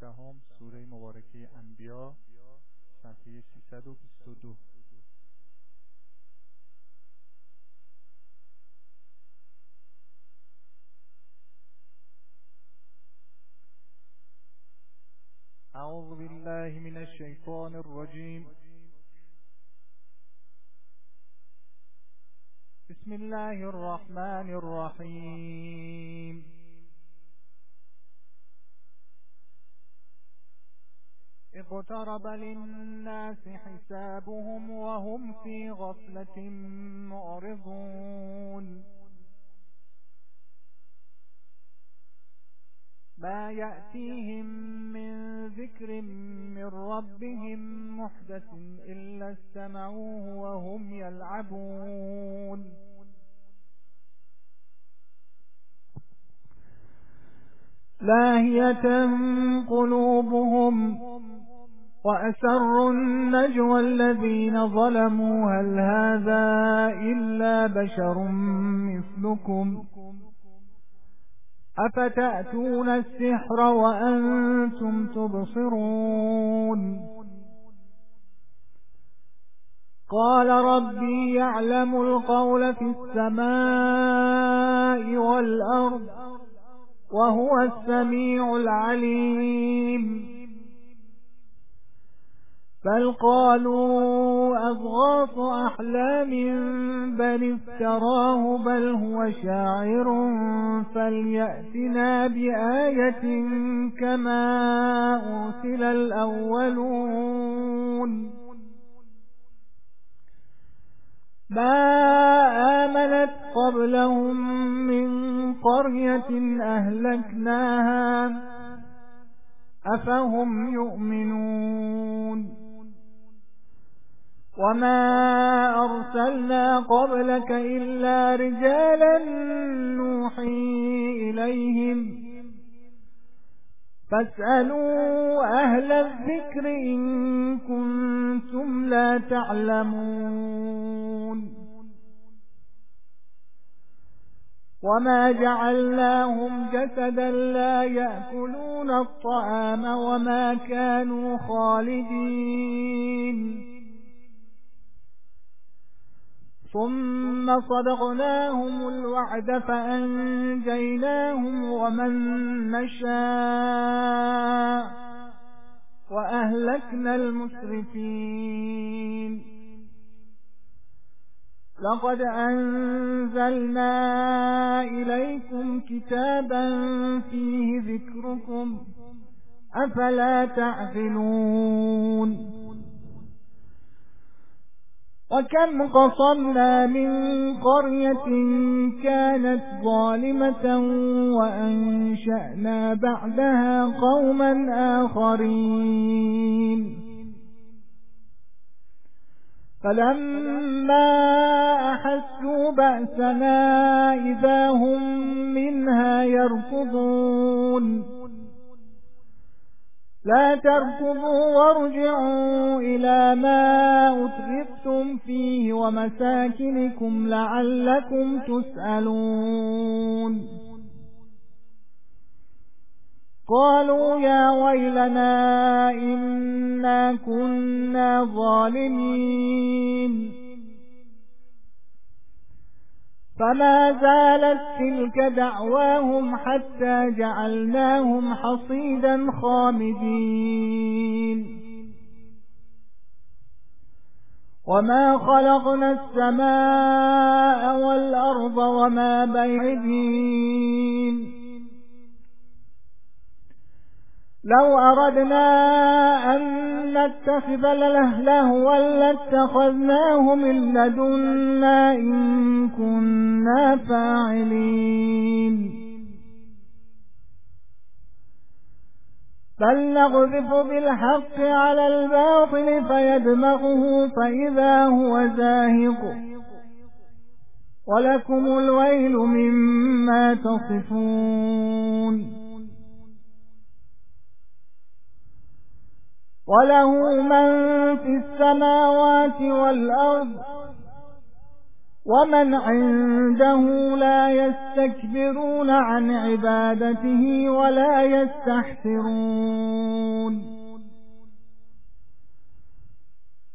18 سوره مبارکه انبیا صفحه 322. اعوذ بالله من الشیطان الرجیم. بسم الله الرحمن الرحیم. اقترب للناس حسابهم وهم في غفلة معرضون. ما يأتيهم من ذكر من ربهم محدث إلا استمعوه وهم يلعبون. لاهية قلوبهم وأسروا النجوى الذين ظلموا هل هذا إلا بشر مثلكم أفتأتون السحر وأنتم تبصرون. قال ربي يعلم القول في السماء والأرض وهو السميع العليم. بل قالوا أضغاث أحلام بل افتراه بل هو شاعر فليأتنا بآية كما أرسل الأولون. ما آمنت قبلهم من قرية أهلكناها أفهم يؤمنون. وما أرسلنا قبلك إلا رجالا نوحي إليهم فاسألوا أهل الذكر إن كنتم لا تعلمون. وما جعلناهم جسدا لا يأكلون الطعام وما كانوا خالدين. ثم صدقناهم الوعد فأنجيناهم ومن نشاء وأهلكنا المسرفين. لقد أنزلنا إليكم كتابا فيه ذكركم أفلا تعقلون. وكم قصمنا من قرية كانت ظالمة وأنشأنا بعدها قوما آخرين. فلما أحسوا بأسنا إذا هم منها يركضون. لا تركضوا وارجعوا إلى ما أترفتم فيه ومساكنكم لعلكم تسألون. قالوا يا ويلنا إنا كنا ظالمين. فما زالت تلك دعواهم حتى جعلناهم حصيدا خامدين. وما خلقنا السماء والأرض وما بينهما لو أردنا أن نتخذ لهوا لاتخذناه من لدنا إن كنا فاعلين. بل نقذف بالحق على الباطل فيدمغه فإذا هو زاهق ولكم الويل مما تصفون. وله من في السماوات والأرض ومن عنده لا يستكبرون عن عبادته ولا يستحسرون.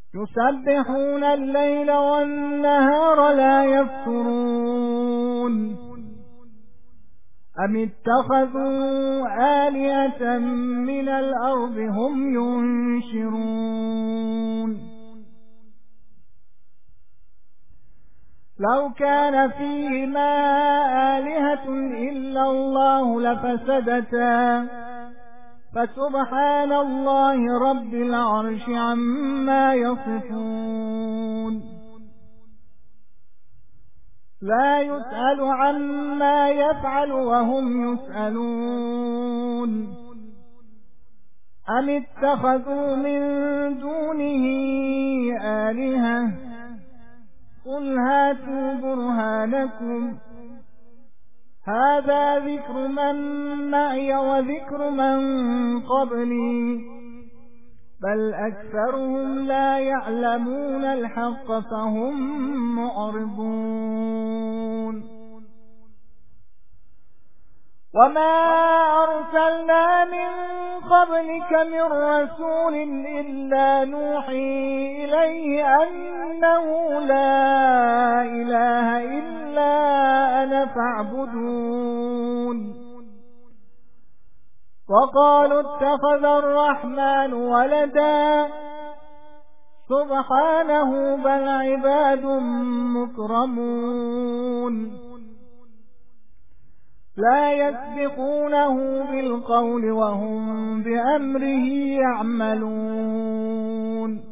يسبحون الليل والنهار لا يفترون أم اتخذوا آلهة من الأرض هم ينشرون لو كان فيهما آلهة إلا الله لفسدتا فسبحان الله رب العرش عما يصفون لا يسأل عما يفعل وهم يسألون أم اتخذوا من دونه آلهة قل هاتوا برهانكم هذا ذكر من معي وذكر من قبلي بل أكثرهم لا يعلمون الحق فهم معرضون وما أرسلنا من قبلك من رسول إلا نوحي إليه أنه لا إله إلا أنا فاعبدون وقالوا اتخذ الرحمن ولدا سبحانه بل عباد مكرمون لا يسبقونه بالقول وهم بأمره يعملون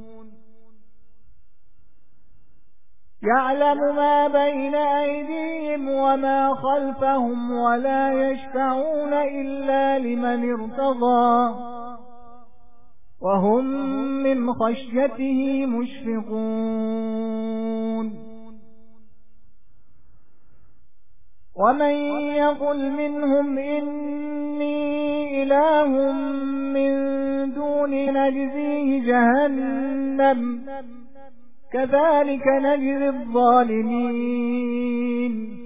يعلم ما بين أيديهم وما خلفهم ولا يشفعون إلا لمن ارتضى وهم من خشيته مشفقون ومن يقل منهم إني إله من دون نجزيه جهنم كذلك نجزي الظالمين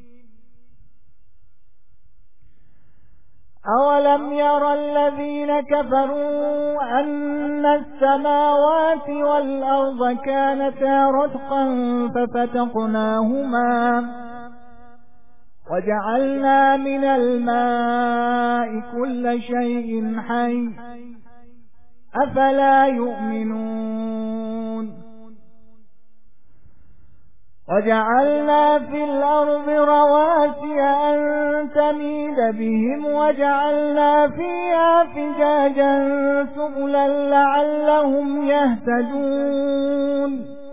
أولم يرى الذين كفروا أن السماوات والأرض كانتا رتقا ففتقناهما وجعلنا من الماء كل شيء حي أفلا يؤمنون وجعلنا في الأرض رواسي أن تميد بهم وجعلنا فيها فجاجا سبلا لعلهم يهتدون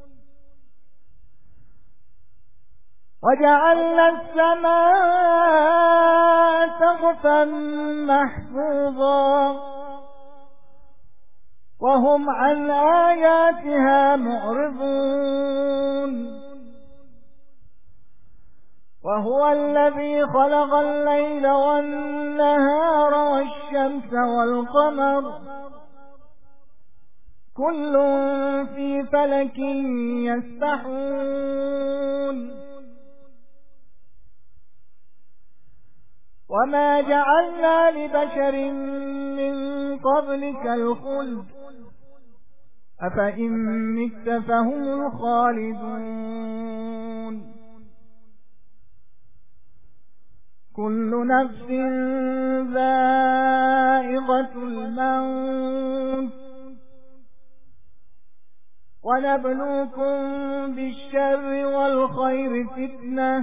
وجعلنا السماء سقفا محفوظا وهم عن آياتها معرضون وهو الذي خلق الليل والنهار والشمس والقمر كل في فلك يسبحون وما جعلنا لبشر من قبلك الخلد أفإن مت فهم الخالدون كل نفس ذائقة الموت ونبلوكم بالشر والخير فتنة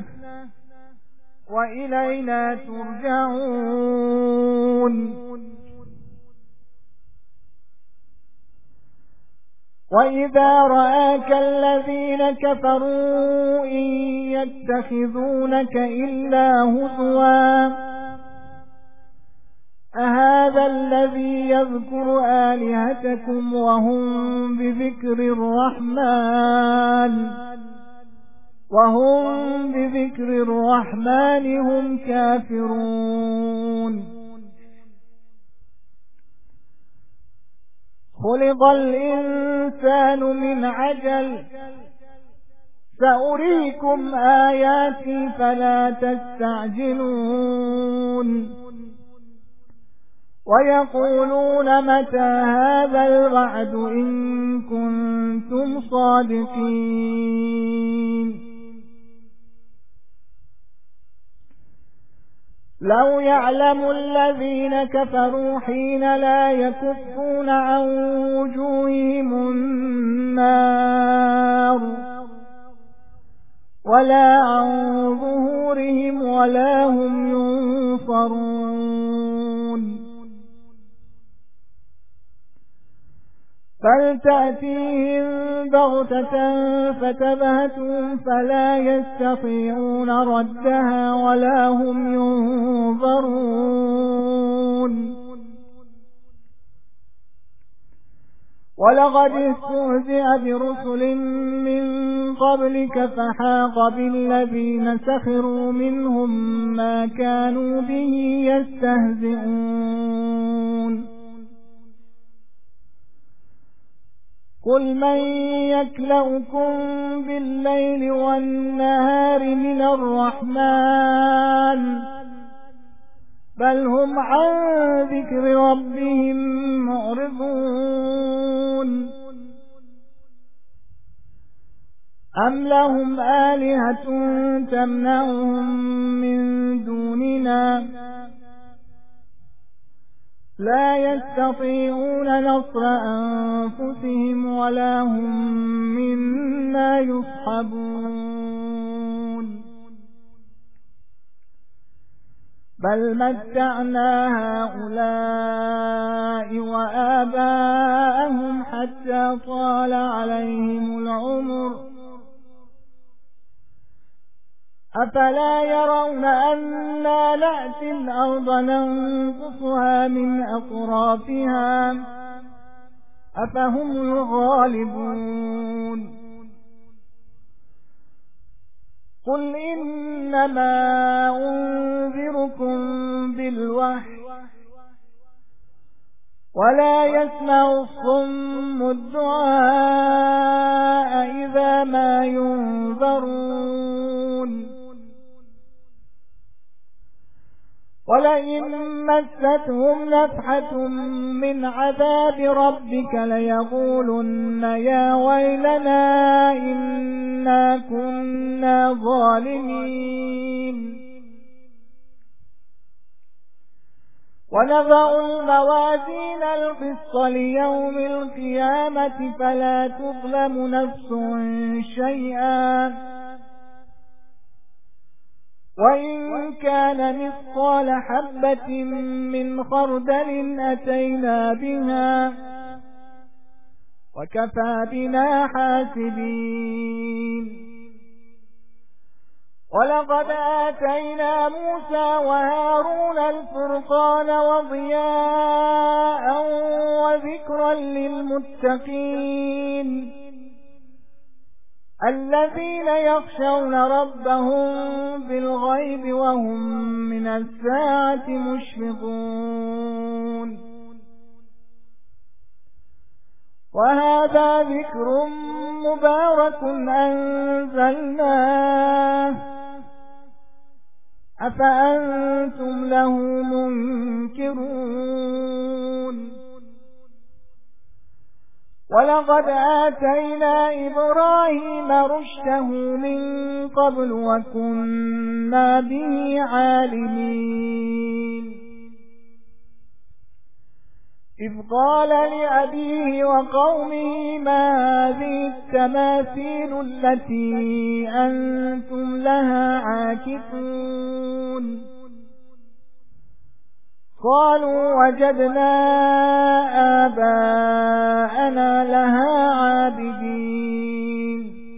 وإلينا ترجعون وإذا رآك الذين كفروا إن يتخذونك إلا هزوا أهذا الذي يذكر آلهتكم وهم بذكر الرحمن هم كافرون خلق الإنسان من عجل سأريكم آياتي فلا تستعجلون ويقولون متى هذا الوعد إن كنتم صادقين لو يعلم الذين كفروا حين لا يكفون عن وجوههم النار ولا عن ظهورهم ولا هم ينصرون فلتأتيهم بغتة فتبهتهم فلا يستطيعون ردها ولا هم ينظرون ولقد استهزئ برسل من قبلك فحاق بالذين سخروا منهم ما كانوا به يستهزئون قل من يكلؤكم بالليل والنهار من الرحمن بل هم عن ذكر ربهم معرضون أم لهم آلهة تمنعهم من دوننا لا يستطيعون نصر أنفسهم ولا هم منا يصحبون بل متعنا هؤلاء وآباءهم حتى طال عليهم العمر أفلا يرون أنا نأتي الأرض ننقصها من أطرافها أفهم الغالبون قل إنما أنذركم بالوحي ولا يسمع الصم الدعاء إذا ما ينذرون ولئن مستهم نفحة من عذاب ربك ليقولن يا ويلنا إنا كنا ظالمين ونضع الموازين القسط ليوم القيامة فلا تظلم نفس شيئا وإن كان مثقال حبة من خردل أتينا بها وكفى بنا حاسبين ولقد آتينا موسى وهارون الفرقان وضياء وذكرا للمتقين الذين يخشون ربهم بالغيب وهم من الساعة مشفقون وهذا ذكر مبارك أنزلناه أفأنتم له منكرون ولقد آتينا إبراهيم رشده من قبل وكنا به عالمين إذ قال لأبيه وقومه ما هذه التماثيل التي أنتم لها عاكفون قالوا وجدنا آباءنا لها عابدين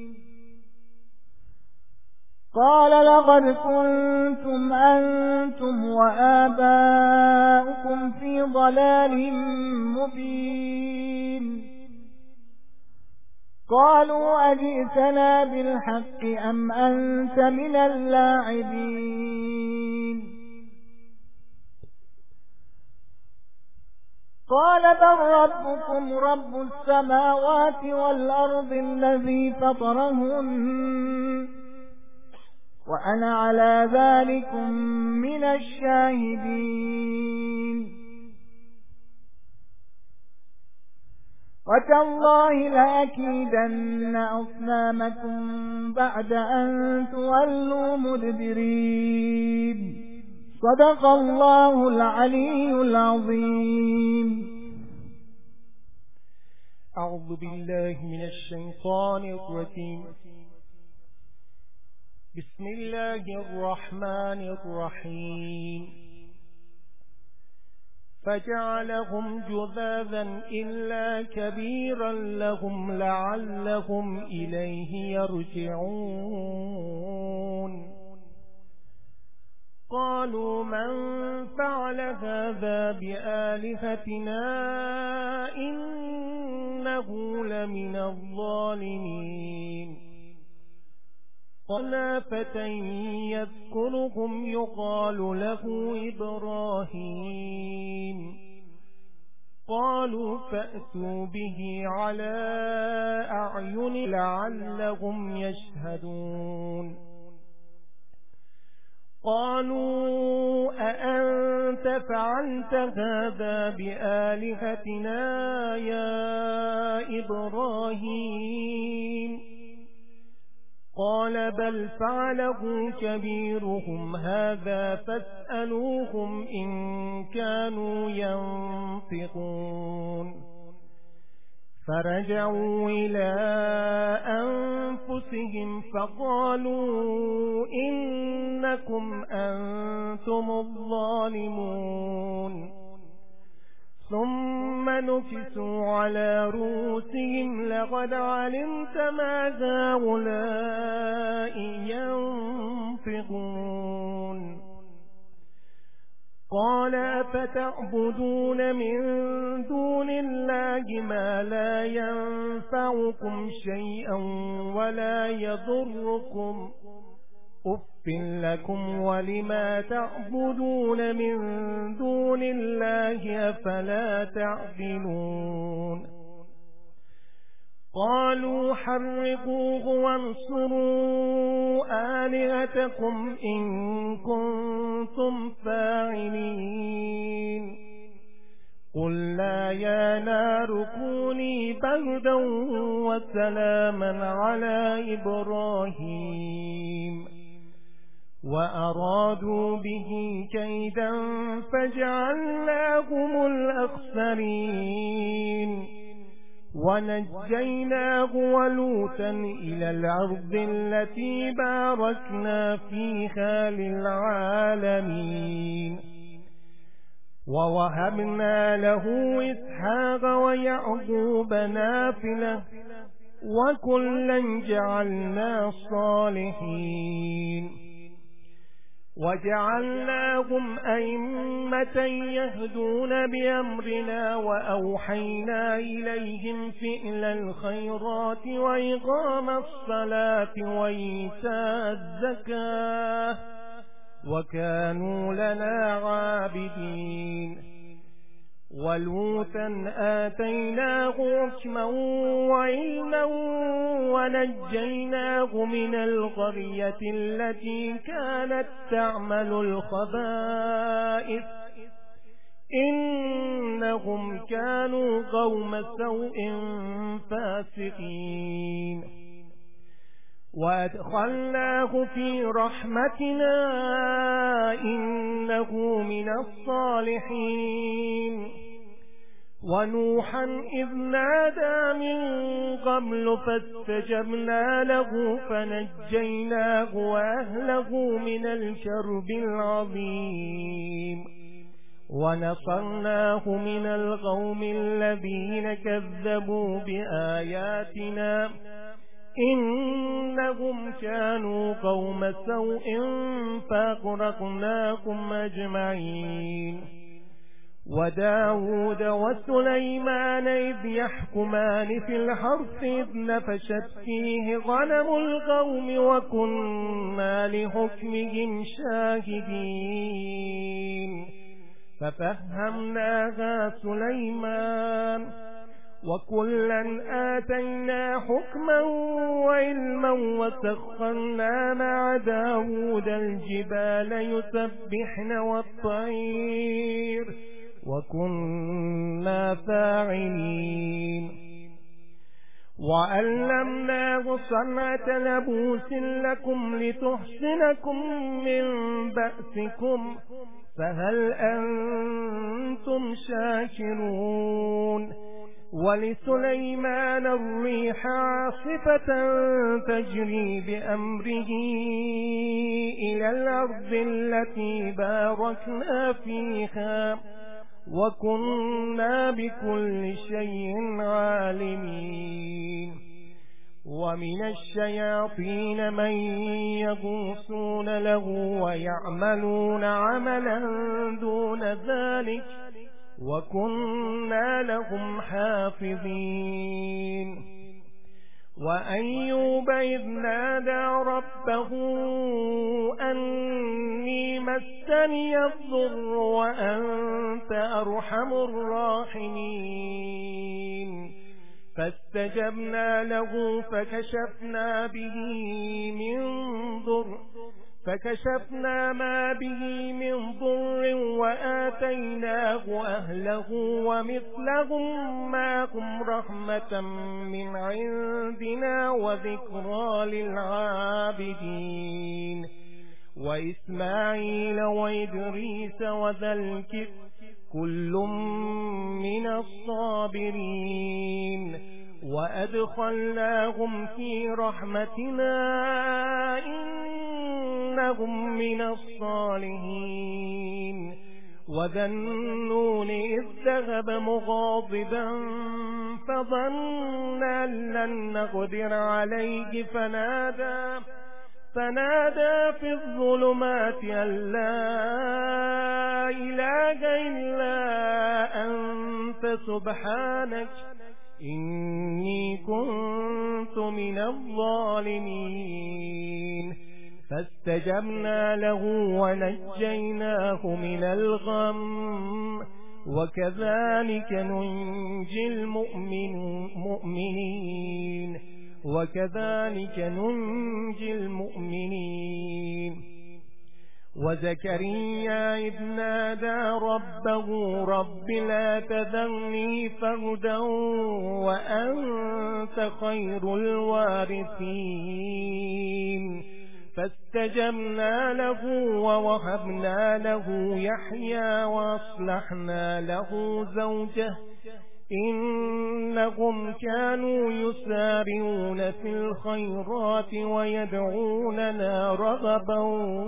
قال لقد كنتم أنتم وآباؤكم في ضلال مبين قالوا أجئتنا بالحق أم أنت من اللاعبين قال بل ربكم رب السماوات والأرض الذي فطرهن وأنا على ذلك من الشاهدين وتالله لأكيدن أصنامكم بعد أن تولوا مدبرين. صدق الله العلي العظيم. أعوذ بالله من الشيطان الرجيم. بسم الله الرحمن الرحيم. فجعلهم جذاذا إلا كبيرا لهم لعلهم إليه يرجعون. قالوا من فعل هذا بآلهتنا إنه لمن الظالمين. قال فتى يذكرهم يقال له إبراهيم. قالوا فأتوا به على أعين لعلهم يشهدون. قالوا أأنت فعلت هذا بآلهتنا يا إبراهيم؟ قال بل فعله كبيرهم هذا فاسألوهم إن كانوا ينطقون. فرجعوا إلى أنفسهم فقالوا إنكم أنتم الظالمون. ثم نكسوا على رؤوسهم لقد علمت ما هؤلاء ينفقون. قال أفتعبدون من دون الله ما لا ينفعكم شيئا ولا يضركم أف لكم ولما تعبدون من دون الله أفلا تعقلون. قالوا حرقوه وانصروا آلهتكم إن كنتم فاعلين. قلنا يا نار كوني بردا وسلاما على إبراهيم. وأرادوا به كيدا فجعلناهم الأخسرين. ونجيناه ولوطا إلى الأرض التي باركنا فيها للعالمين. ووهبنا له إسحاق ويعقوب نافلة وكلا جعلنا صالحين. وجعلناهم أئمة يهدون بأمرنا وأوحينا إليهم فعل الخيرات وإقام الصلاة وإيتاء الزكاة وكانوا لنا عابدين. ولوطا آتيناه حكما وعلما ونجيناه من القرية التي كانت تعمل الخبائث إنهم كانوا قوم سوء فاسقين. وأدخلناه في رحمتنا إنه من الصالحين. ونوحا إذ نادى من قبل فاستجبنا له فنجيناه وأهله من الكرب العظيم. ونصرناه من القوم الذين كذبوا بآياتنا إنهم كانوا قوم سوء فأغرقناهم أجمعين. وداود وسليمان إذ يحكمان في الحرث إذ نفشت فيه غنم القوم وكنا لحكمهم شاهدين. ففهمناها سليمان وكلا آتينا حكما وعلما وسخرنا مع داود الجبال يسبحن والطير وكنا فاعلين. وألمناه صنعة لبوس لكم لتحسنكم من بأسكم فهل أنتم شاكرون ولسليمان الريح عاصفة تجري بأمره إلى الأرض التي باركنا فيها وكنا بكل شيء عالمين ومن الشياطين من يغوصون له ويعملون عملا دون ذلك وكنا لهم حافظين وأيوب إذ نادى ربه أني مسني الضر وأنت أرحم الراحمين فاستجبنا له فكشفنا ما به من ضر وآتيناه أهله ومثلهم معهم رحمة من عندنا وذكرى للعابدين وإسماعيل وإدريس وذا الكفل كل من الصابرين وأدخلناهم في رحمتنا إنهم من الصالحين وذا النون إذ ذهب مغاضبا فظن أن لن نقدر عليه فنادى في الظلمات أن لا إله إلا أنت سبحانك إني كنت من الظالمين فاستجبنا له ونجيناه من الغم وكذلك ننجي المؤمنين وزكريا إذ نادى ربه رب لا تذرني فردا وأنت خير الوارثين فاستجبنا له ووهبنا له يحيى وأصلحنا له زوجه إنهم كانوا يسارعون في الخيرات ويدعوننا رغبا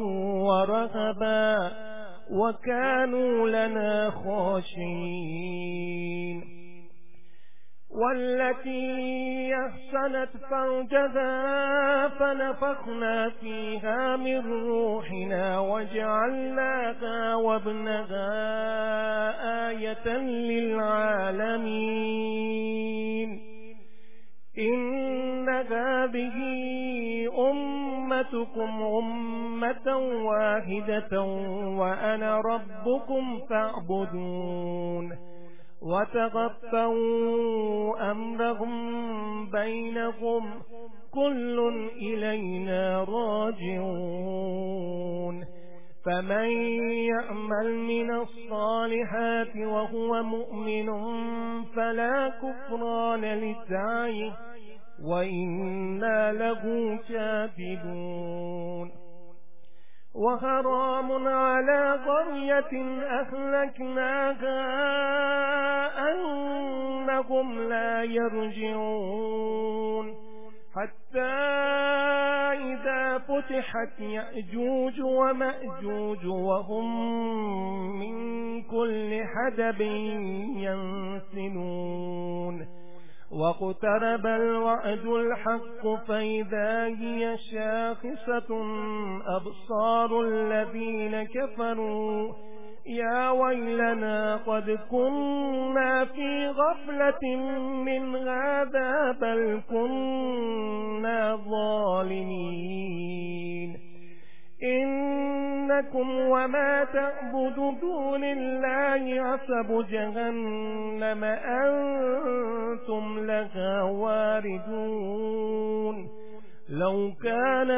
ورهبا وكانوا لنا خاشعين والتي أحسنت فرجها فنفخنا فيها من روحنا وجعلناها وابنها آية للعالمين إن هذه أمتكم أمة واحدة وأنا ربكم فاعبدون وتقطعوا أمرهم بينهم كل إلينا راجعون فمن يعمل من الصالحات وهو مؤمن فلا كفران لسعيه وإنا له كاتبون وحرام على قرية أهلكناها أنهم لا يرجعون حتى إذا فتحت يأجوج ومأجوج وهم من كل حدب ينسلون واقترب الوعد الحق فإذا هي شاخصة أبصار الذين كفروا يا ويلنا قد كنا في غفلة من هذا بل كنا ظالمين إنكم وما تعبدون دون الله حسب جهنم أنتم لها واردون لو كان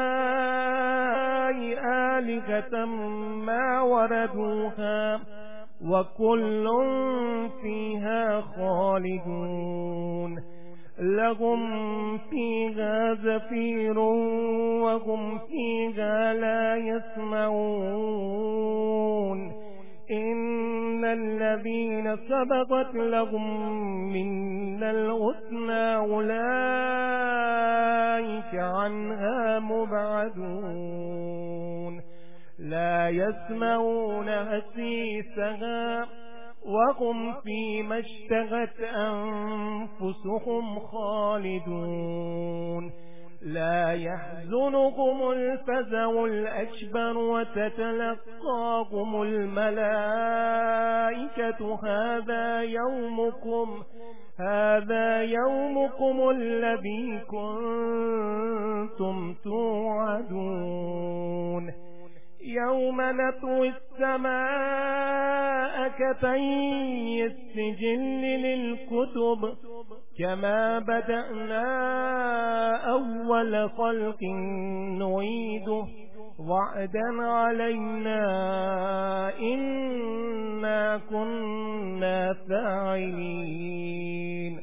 هؤلاء آلهة ما وردوها وكل فيها خالدون لهم فيها زفير وهم فيها لا يسمعون إن الذين سبقت لهم من الحسنى أولئك عنها مبعدون لا يسمعون حسيسها وهم فيما اشتهت أنفسهم خالدون لا يحزنهم الفزع الأكبر وتتلقاهم الملائكة هذا يومكم الذي كنتم توعدون يوم نطوي السماء كطي السجل للكتب كما بدأنا أول خلق نعيده وعدا علينا إنا كنا فاعلين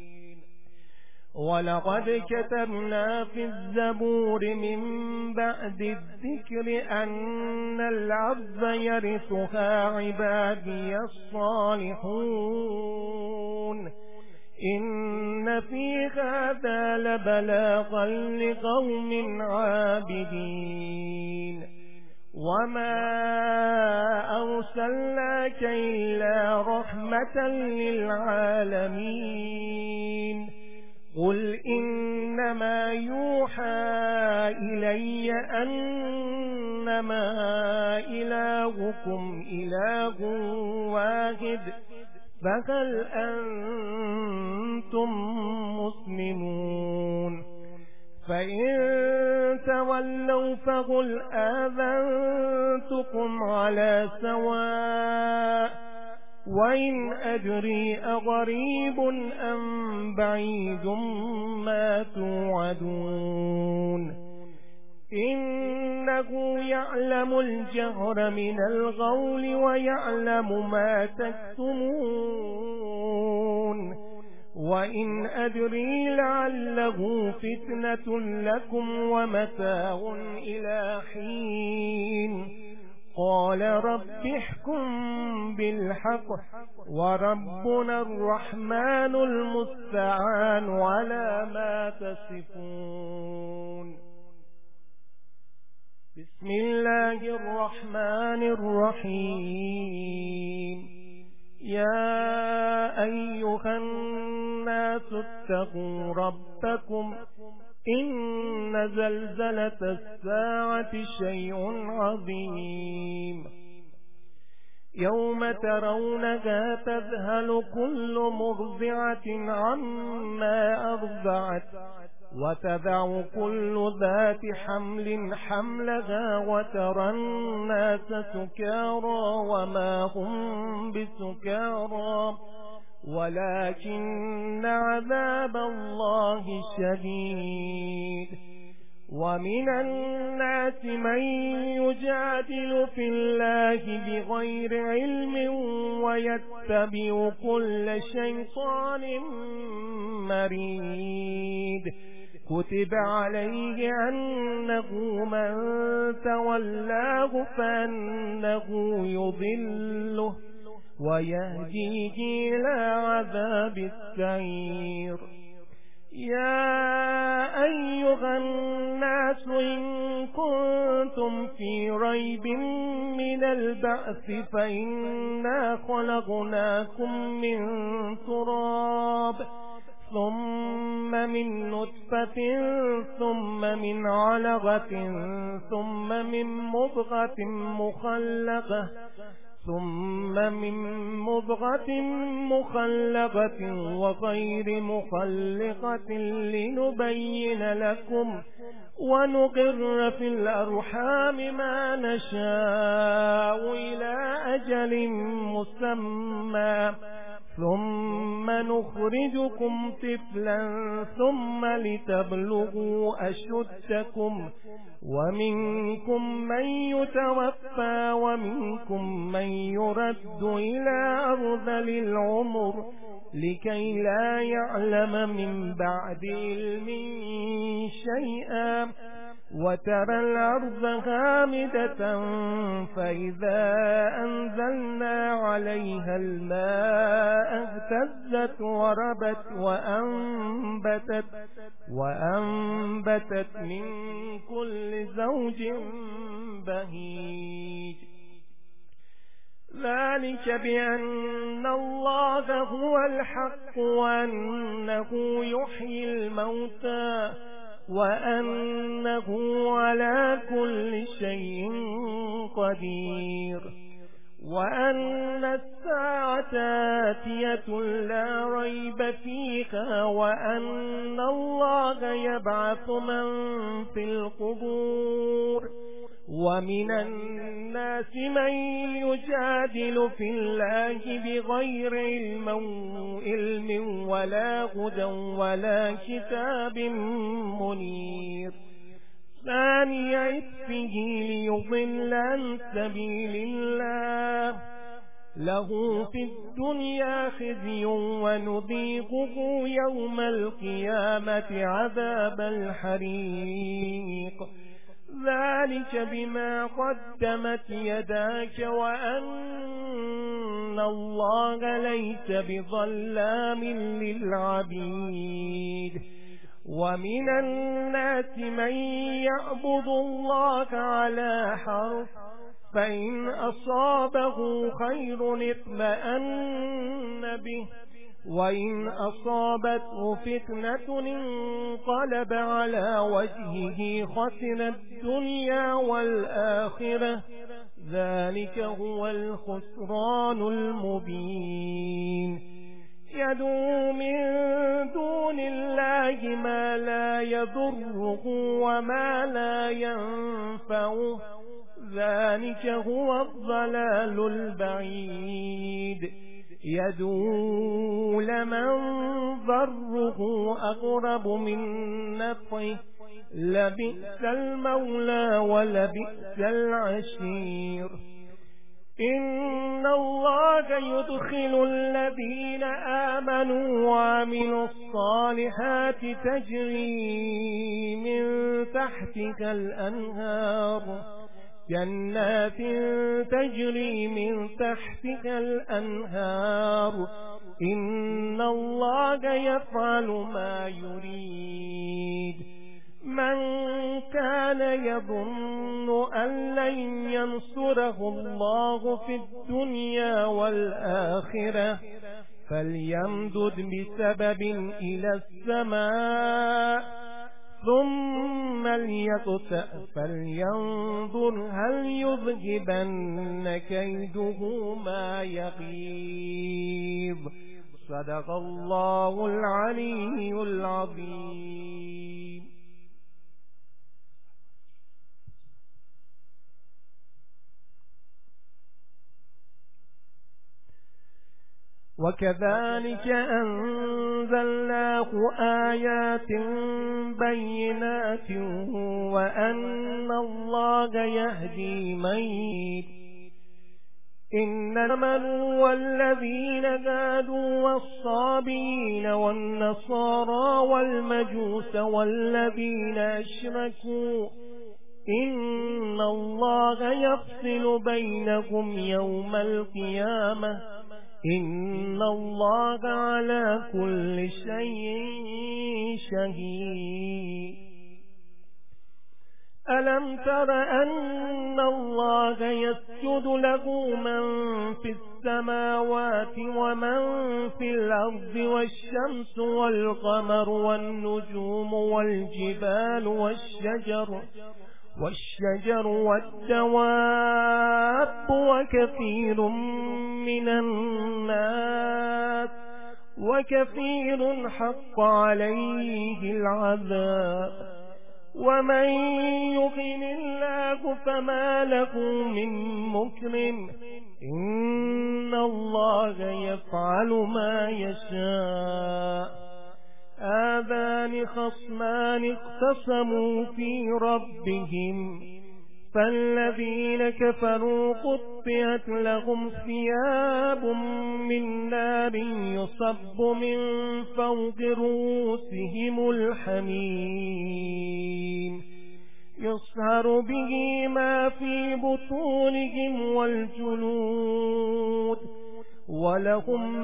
ولقد كتبنا في الزبور من بعد الذكر أن الأرض يرثها عبادي الصالحون إن في هذا لبلاغا لقوم عابدين وما أرسلناك إلا رحمة للعالمين قل إنما يوحى إلي أنما إلهكم إله واحد فهل أنتم مسلمون فإن تولوا فقل آذنتكم على سواء وإن أدري أقريب أم بعيد ما توعدون إنه يعلم الجهر من القول ويعلم ما تكتمون وإن أدري لعله فتنة لكم ومتاع إلى حين قال رب احكم بالحق وربنا الرحمن المستعان على ما تصفون بسم الله الرحمن الرحيم يا أيها الناس اتقوا ربكم إن زلزلة الساعة شيء عظيم يوم ترونها تذهل كل مرضعة عما أرضعت وتضع كل ذات حمل حملها وترى الناس سكارى وما هم بسكارى ولكن عذاب الله شديد ومن الناس من يجادل في الله بغير علم ويتبع كل شيطان مريد كتب عليه أنه من تولاه فأنه يضله ويهديه إلى عذاب السعير يا أيها الناس إن كنتم في ريب من البعث فإنا خلقناكم من تراب ثم من نطفة ثم من علقة ثم من مضغة مخلقة وغير مخلقة لنبين لكم ونقر في الأرحام ما نشاء إلى أجل مسمى ثم نخرجكم طفلا ثم لتبلغوا أشدكم ومنكم من يتوفى ومنكم من يرد إلى أرذل العمر لكي لا يعلم من بعد علم شيئا وترى الأرض هامدة فإذا أنزلنا عليها الماء اهتزت وربت وأنبتت من كل زوج بهيج ذلك بأن الله هو الحق وأنه يحيي الموتى وأنه على كل شيء قدير وأن الساعة آتية لا ريب فيها وأن الله يبعث من في القبور ومن الناس من يجادل في الله بغير علم ولا هدى ولا كتاب منير ثاني عطفه ليضل عن سبيل الله له في الدنيا خزي ونذيقه يوم القيامة عذاب الحريق ذلك بما قدمت يداك وأن الله ليس بظلام للعبيد ومن الناس من يعبد الله على حرف فإن أصابه خير اطمأن به وإن أصابته فتنة انقلب على وجهه خسر الدنيا والآخرة ذلك هو الخسران المبين يدعو من دون الله ما لا يضره وما لا ينفعه ذلك هو الضلال البعيد يدعو لمن ضره أقرب من نفعه لبئس المولى ولبئس العشير إن الله يدخل الذين آمنوا وعملوا الصالحات تجري من تحتها الأنهار جنات تجري من تحتها الأنهار إن الله يفعل ما يريد من كان يظن أن لن ينصره الله في الدنيا والآخرة فليمدد بسبب إلى السماء ثم ليقطع فلينظر هل يذهبن كيده ما يغيظ صدق الله العلي العظيم وكذلك أنزلناه آيات بينات وأن الله يهدي من يشاء إنما والذين هادوا والصابين والنصارى والمجوس والذين أشركوا إن الله يفصل بينهم يوم القيامة إن الله على كل شيء شهيد ألم تر أن الله يسجد له من في السماوات ومن في الأرض والشمس والقمر والنجوم والجبال والشجر والدواب وكثير من الناس وكثير حق عليه العذاب ومن يهن الله فما له من مكرم إن الله يفعل ما يشاء هذان خصمان اختصموا في ربهم فالذين كفروا قطعت لهم ثياب من نار يصب من فوق رؤوسهم الحميم يصهر به ما في بطونهم والجلود ولهم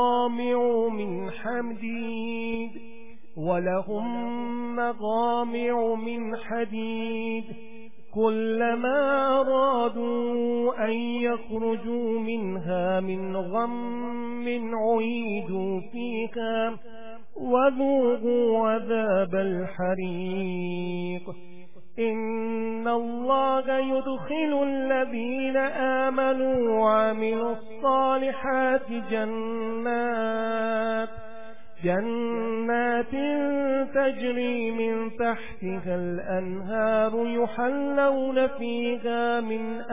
مقامع من حديد كلما أرادوا أن يخرجوا منها من غم عيدوا فيها وذوقوا عذاب الحريق إن الله يدخل الذين آمنوا وعملوا الصالحات جنات تجري من تحتها الأنهار يحلون فيها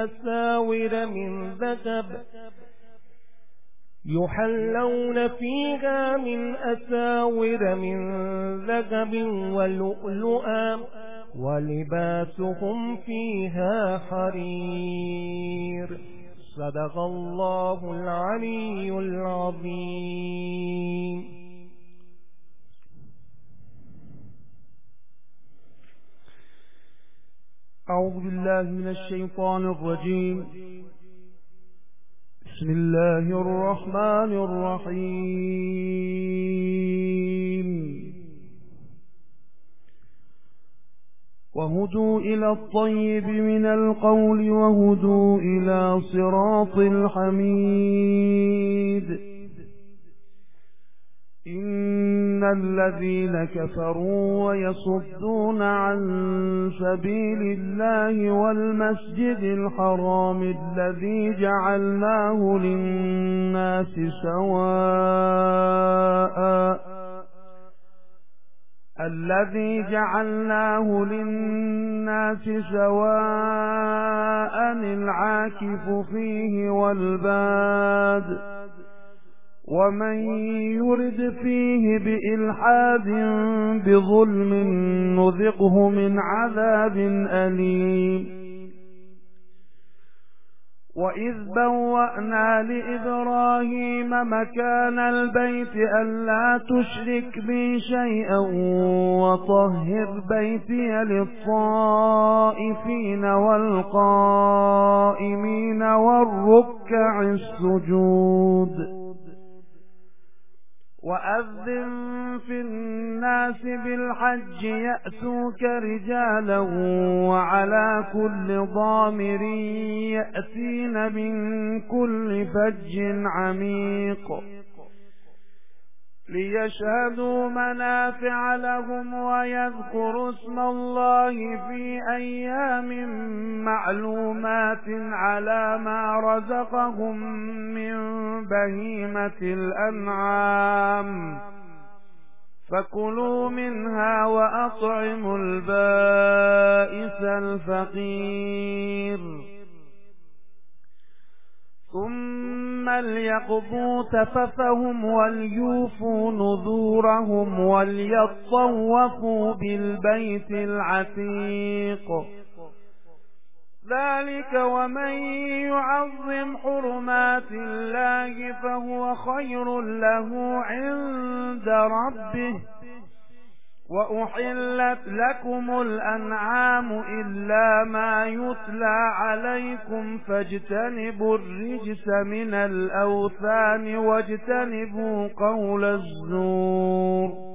من أساور من ذهب ولؤلؤا ولباسهم فيها حرير صدق الله العلي العظيم. أعوذ بالله من الشيطان الرجيم. بسم الله الرحمن الرحيم. وهدوا إلى الطيب من القول وهدوا إلى صراط الحميد. إن الذين كفروا ويصدون عن سبيل الله والمسجد الحرام الذي جعلناه للناس سواء العاكف فيه والباد ومن يرد فيه بإلحاد بظلم نذقه من عذاب أليم. وإذ بوأنا لإبراهيم مكان البيت ألا تشرك بي شيئا وطهر بيتي للطائفين والقائمين والركع السجود. وأذن في الناس بالحج يأتوك رجالا وعلى كل ضامر يأتين من كل فج عميق ليشهدوا منافع لهم ويذكروا اسم الله في أيام معلومات على ما رزقهم من بهيمة الأنعام فكلوا منها وأطعموا البائس الفقير ثم ليقضوا تفثهم وليوفوا نذورهم وليطوفوا بالبيت العتيق. ذلك ومن يعظم حرمات الله فهو خير له عند ربه. وأحلت لكم الأنعام إلا ما يتلى عليكم فاجتنبوا الرجس من الأوثان واجتنبوا قول الزور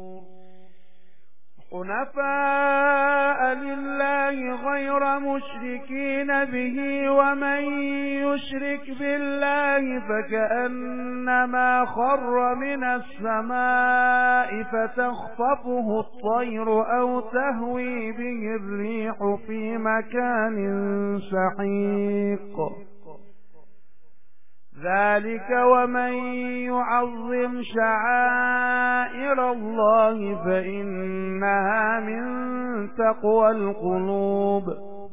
حنفاء لله غير مشركين به ومن يشرك بالله فكأنما خر من السماء فتخطفه الطير أو تهوي به الريح في مكان سحيق. ذلك ومن يعظم شعائر الله فإنها من تقوى القلوب.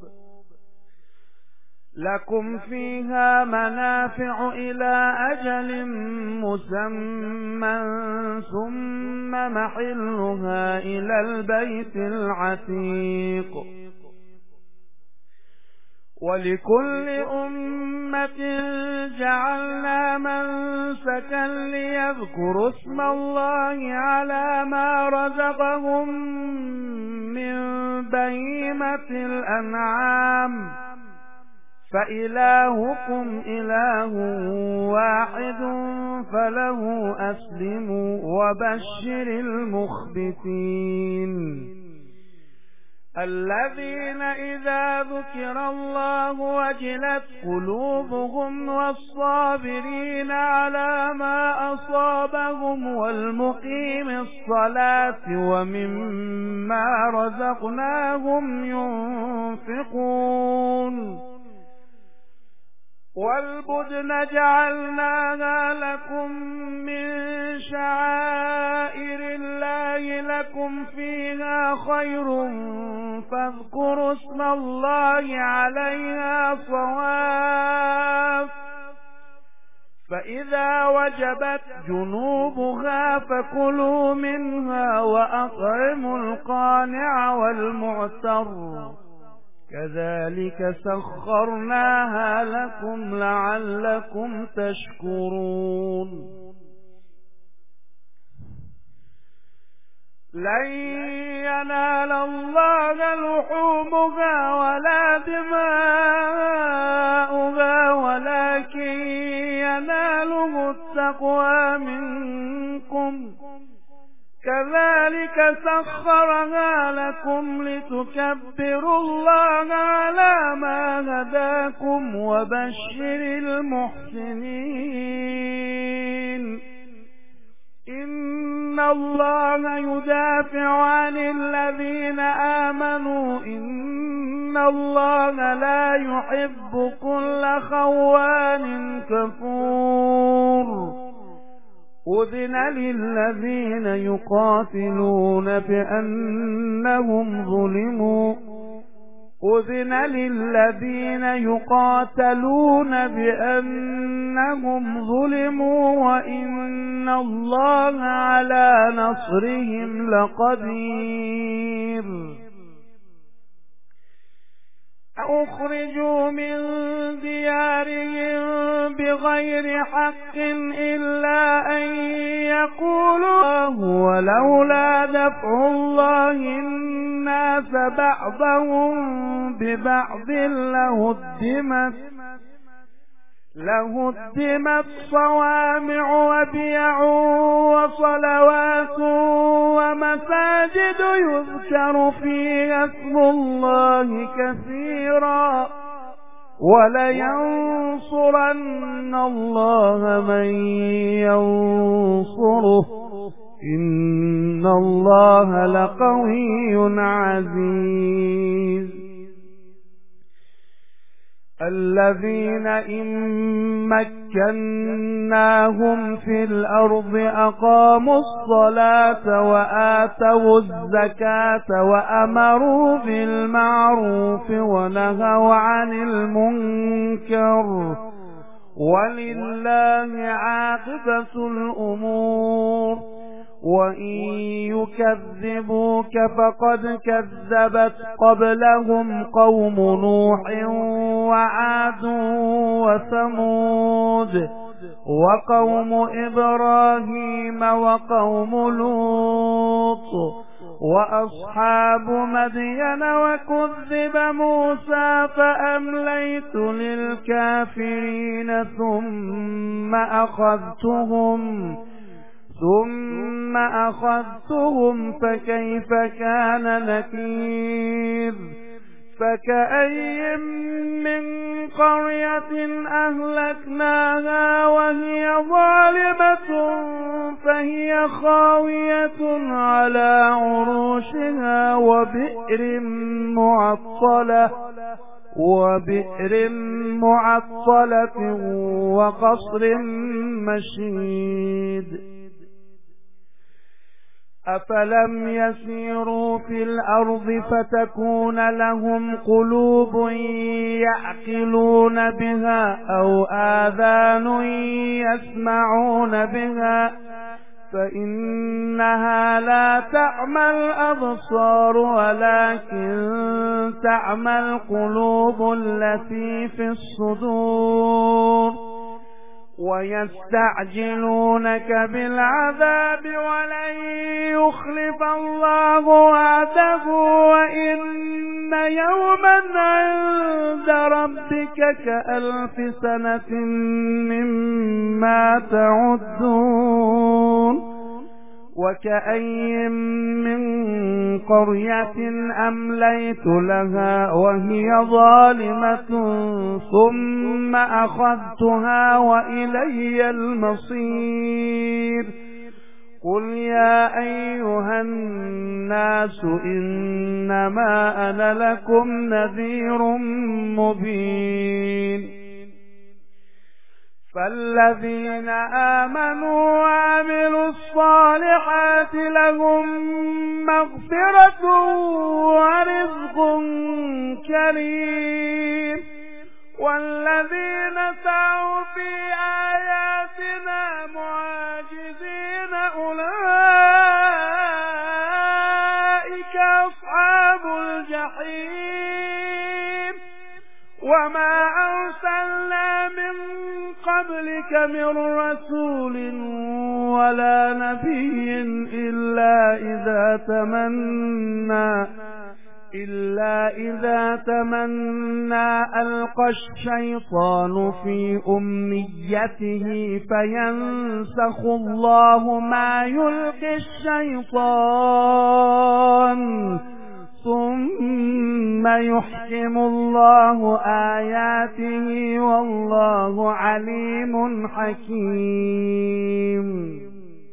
لكم فيها منافع إلى أجل مسمى ثم محلها إلى البيت العتيق. ولكل أمة جعلنا منسكا ليذكروا اسم الله على ما رزقهم من بهيمة الأنعام فإلهكم إله واحد فله أسلموا وبشر المخبتين الذين إذا ذكر الله وجلت قلوبهم والصابرين على ما أصابهم والمقيم الصلاة ومما رزقناهم ينفقون والبدن جعلناها لكم من شعائر الله لكم فيها خير فاذكروا اسم الله عليها صواف فإذا وجبت جنوبها فكلوا منها وأطعموا القانع والمعتر كذلك سخرناها لكم لعلكم تشكرون لن ينال الله لحومها ولا دماؤها ولكن يناله التقوى منكم كذلك سخرها لكم لتكبروا الله على ما هداكم وبشر المحسنين إن الله يدافع عن الذين آمنوا إن الله لا يحب كل خوان كفور أذن للذين يقاتلون بأنهم ظلموا أذن للذين يقاتلون بأنهم ظلموا وإن الله على نصرهم لقدير أخرجوا من ديارهم بغير حق إلا أن يقولوا ولولا دفع الله الناس بعضهم ببعض لهدمت صوامع وبيع وصلوات ومساجد يذكر فيها اسم الله كثيرا ولينصرن الله من ينصره إن الله لقوي عزيز الذين إن مكناهم في الأرض أقاموا الصلاة وآتوا الزكاة وأمروا بالمعروف ونهوا عن المنكر ولله عاقبة الأمور وإن يكذبوك فقد كذبت قبلهم قوم نوح وعاد وثمود وقوم إبراهيم وقوم لوط وأصحاب مدين وكذب موسى فأمليت للكافرين ثم أخذتهم فكيف كان نكير فكأي من قرية أهلكناها وهي ظالمة فهي خاوية على عروشها وبئر معطلة وقصر مشيد أفلم يسيروا في الأرض فتكون لهم قلوب يعقلون بها أو آذان يسمعون بها فإنها لا تعمى الأبصار ولكن تعمى القلوب التي في الصدور ويستعجلونك بالعذاب ولن يخلف الله وعده وإن يوما عند ربك كألف سنة مما تعدون وكأي من قرية أمليت لها وهي ظالمة ثم أخذتها وإلي المصير قل يا أيها الناس إنما أنا لكم نذير مبين فالذين آمنوا وعملوا الصالحات لهم مغفرة ورزق كريم والذين سعوا في آياتنا معاجزين أولئك أصحاب الجحيم وما أرسلنا من قبلك من رسول ولا نبي إلا إذا تمنى ألقى الشيطان في أمنيته فينسخ الله ما يلقي الشيطان ثم يحكم الله آياته والله عليم حكيم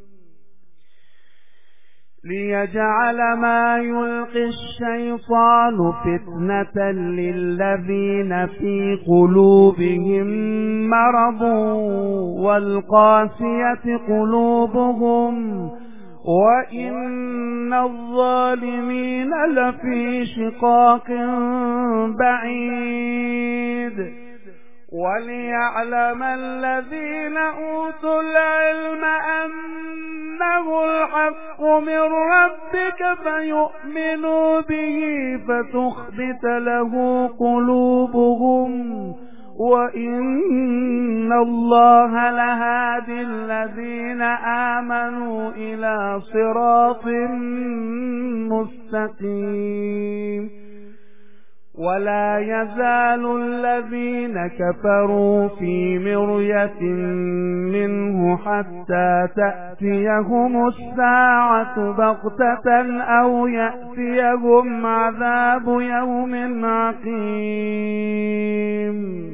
ليجعل ما يلقي الشيطان فتنة للذين في قلوبهم مرض والقاسية قلوبهم وإن الظالمين لفي شقاق بعيد وليعلم الذين أوتوا العلم أنه الحق من ربك فيؤمنوا به فتخبت له قلوبهم وإن الله لهادي الذين آمنوا إلى صراط مستقيم ولا يزال الذين كفروا في مرية منه حتى تأتيهم الساعة بغتة أو يأتيهم عذاب يوم عقيم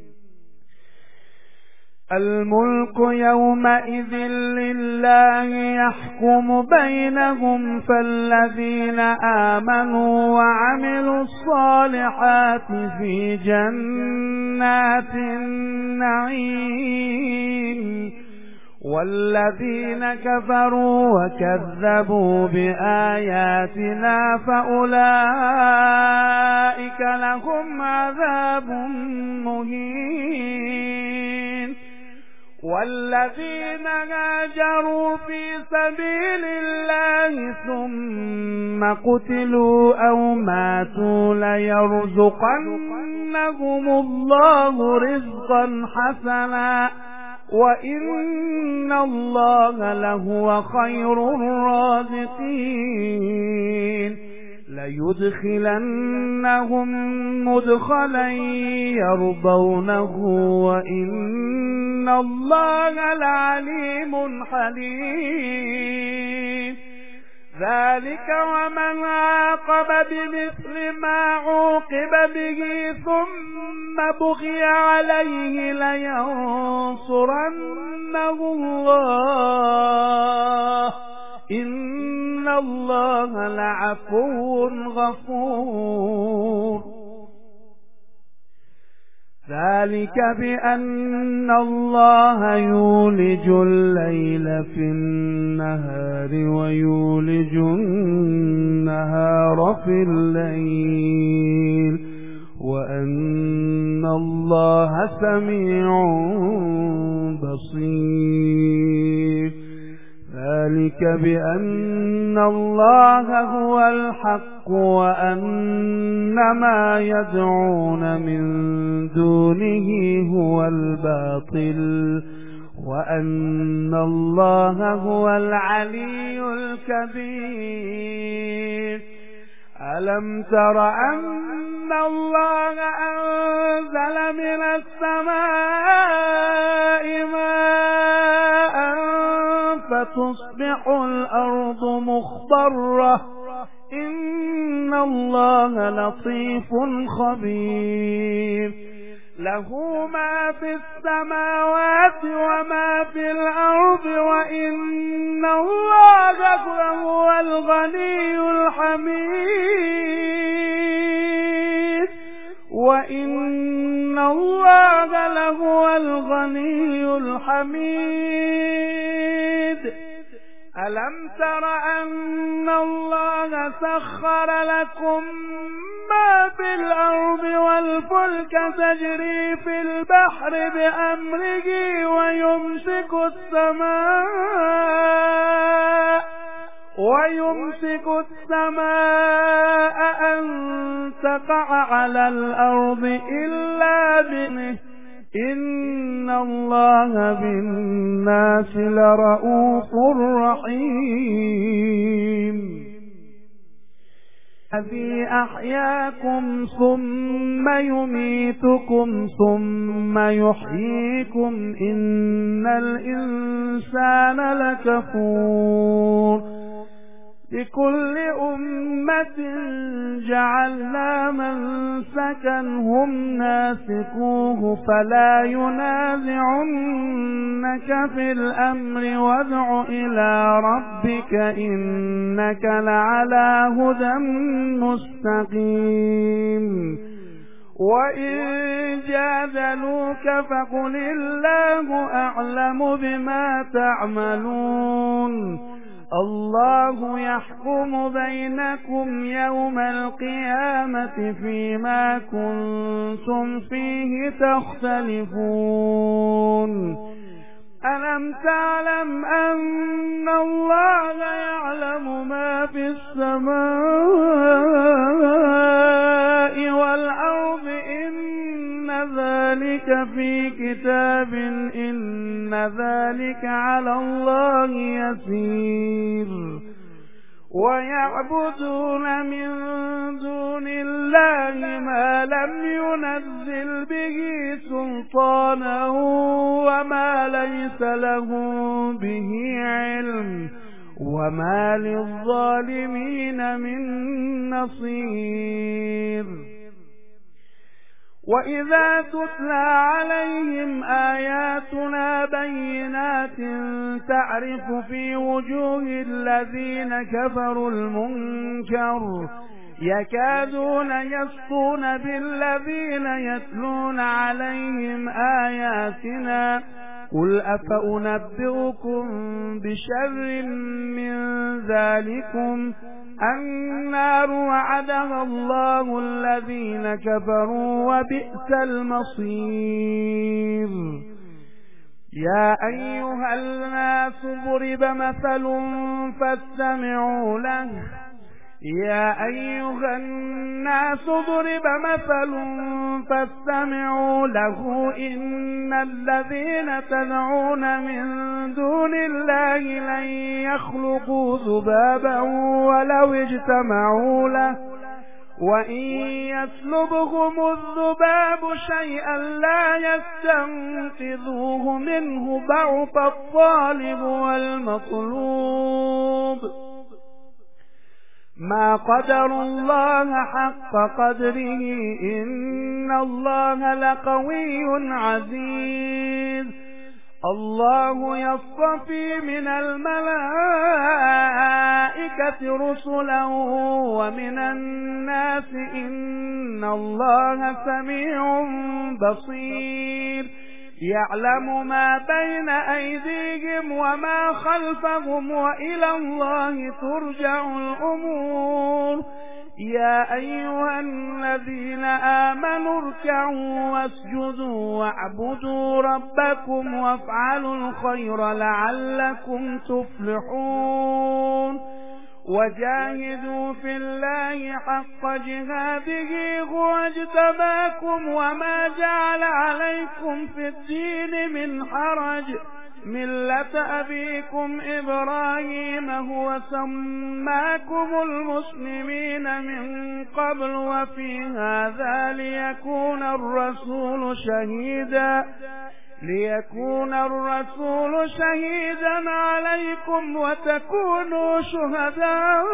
الملك يومئذ لله يحكم بينهم فالذين آمنوا وعملوا الصالحات في جنات النعيم والذين كفروا وكذبوا بآياتنا فأولئك لهم عذاب مهين والذين هاجروا في سبيل الله ثم قتلوا أو ماتوا ليرزقنهم الله رزقا حسنا وإن الله لهو خير الرازقين ليدخلنهم مدخلا يرضونه وإن الله لعليم حليم ذلك ومن عاقب بمثل ما عوقب به ثم بغي عليه لينصرنه الله إن الله لعفو غفور ذلك بأن الله يولج الليل في النهار ويولج النهار في الليل وأن الله سميع بصير ذلك بأن الله هو الحق وأن ما يدعون من دونه هو الباطل وأن الله هو العلي الكبير. ألم تر أن الله أنزل من السماء ماء فتصبح الأرض مخضرة إن الله لطيف خبير. له ما في السماوات وما في الأرض وإن الله هو الغني الحميد وإن الله لهو الغني الحميد. ألم تر أن الله سخر لكم ما في الأرض والفلك تجري في البحر بأمره ويمسك السماء أن تقع على الأرض إلا بإذنه إن الله بالناس لرؤوف رحيم. الذي أحياكم ثم يميتكم ثم يحييكم إن الإنسان لكفور. لكل أمة جعلنا منسكا هم ناسكوه فلا ينازعنك في الأمر وادع إلى ربك إنك لعلى هدى مستقيم. وإن جادلوك فقل الله أعلم بما تعملون الله يحكم بينكم يوم القيامة فيما كنتم فيه تختلفون. ألم تعلم أن الله يعلم ما في السماء والأرض إن ذلك في كتاب إن ذلك على الله يسير. ويعبدون من دون الله ما لم ينزل به سلطانا وما ليس لهم به علم وما للظالمين من نصير. وإذا تتلى عليهم آياتنا بينات تعرف في وجوه الذين كفروا المنكر يكادون يسطون بالذين يتلون عليهم آياتنا قل أفأنبئكم بشر من ذلكم النار وعدها الله الذين كفروا وبئس المصير. يا أيها الناس ضرب مثل فاستمعوا له يا أيها الناس ضرب مثل فاستمعوا له إن الذين تدعون من دون الله لن يخلقوا ذبابا ولو اجتمعوا له وإن يسلبهم الذباب شيئا لا يستنقذوه منه ضعف الطالب والمطلوب ما قدر الله حق قدره إن الله لقوي عزيز. الله يصطفي من الملائكة رسلا ومن الناس إن الله سميع بصير يعلم ما بين أيديهم وما خلفهم وإلى الله ترجع الأمور. يا أيها الذين آمنوا اركعوا واسجدوا واعبدوا ربكم وافعلوا الخير لعلكم تفلحون وجاهدوا في الله حق جهاده هو اجتباكم وما جعل عليكم في الدين من حرج ملة أبيكم إبراهيم هو سماكم المسلمين من قبل وفي هذا ليكون الرسول شهيدا عليكم وتكونوا شهداء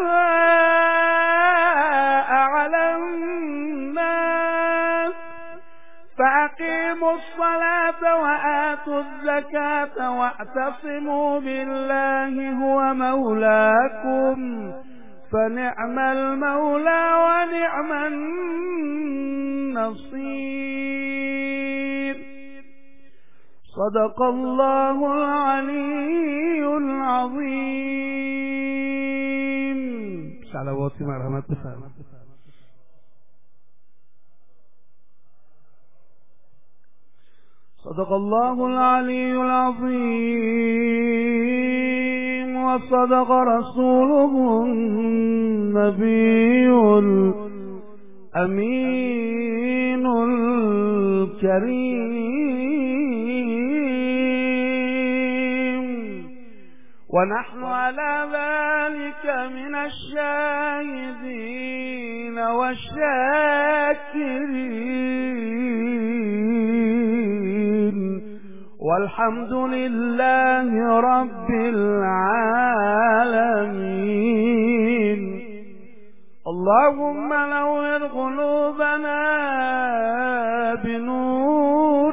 على الناس فأقيموا الصلاة وآتوا الزكاة واعتصموا بالله هو مولاكم فنعم المولى ونعم النصير. صدق الله العلي العظيم. صلوات مرحمة بفرمایید. صدق الله العلي العظيم وصدق رسوله النبي الأمين الكريم ونحن على ذلك من الشاهدين والشاكرين والحمد لله رب العالمين. اللهم نور قلوبنا بنور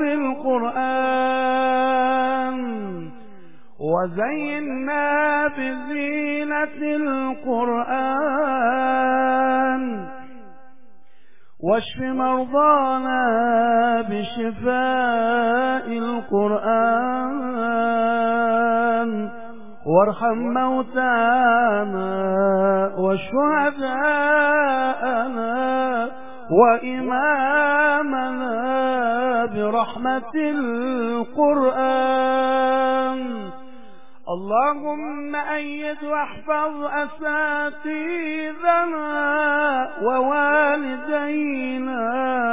القرآن وزينا بزينة القرآن واشف مرضانا بشفاء القرآن وارحم موتانا وشهداءنا وإمامنا برحمة القرآن. اللهم أيد واحفظ أساتذتنا ووالدينا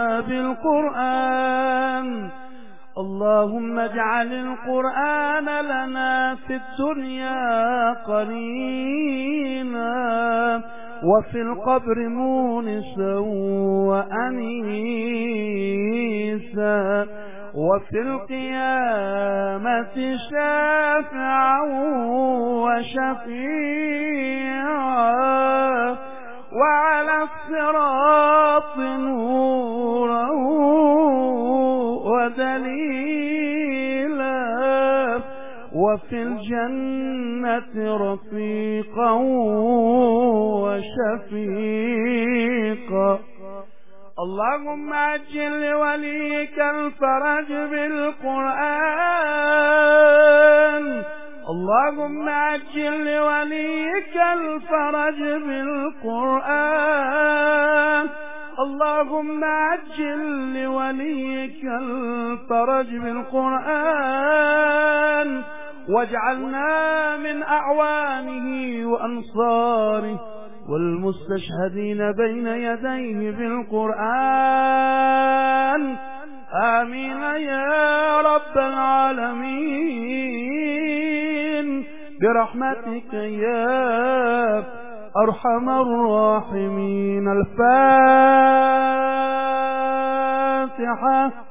بالقرآن. اللهم اجعل القرآن لنا في الدنيا قرينا وفي القبر مونسا وأنيسا وفي القيامة شافعا وشفيعا وعلى الصراط نورا ودليلا وفي الجنة رفيقا وشفيقا. اللهم عجل لوليك الفرج بالقرآن. اللهم عجل لوليك الفرج بالقرآن. اللهم عجل لوليك الفرج بالقرآن واجعلنا من أعوانه وأنصاره والمستشهدين بين يديه بالقرآن. آمين يا رب العالمين برحمتك يا أرحم الراحمين. الفاتحة.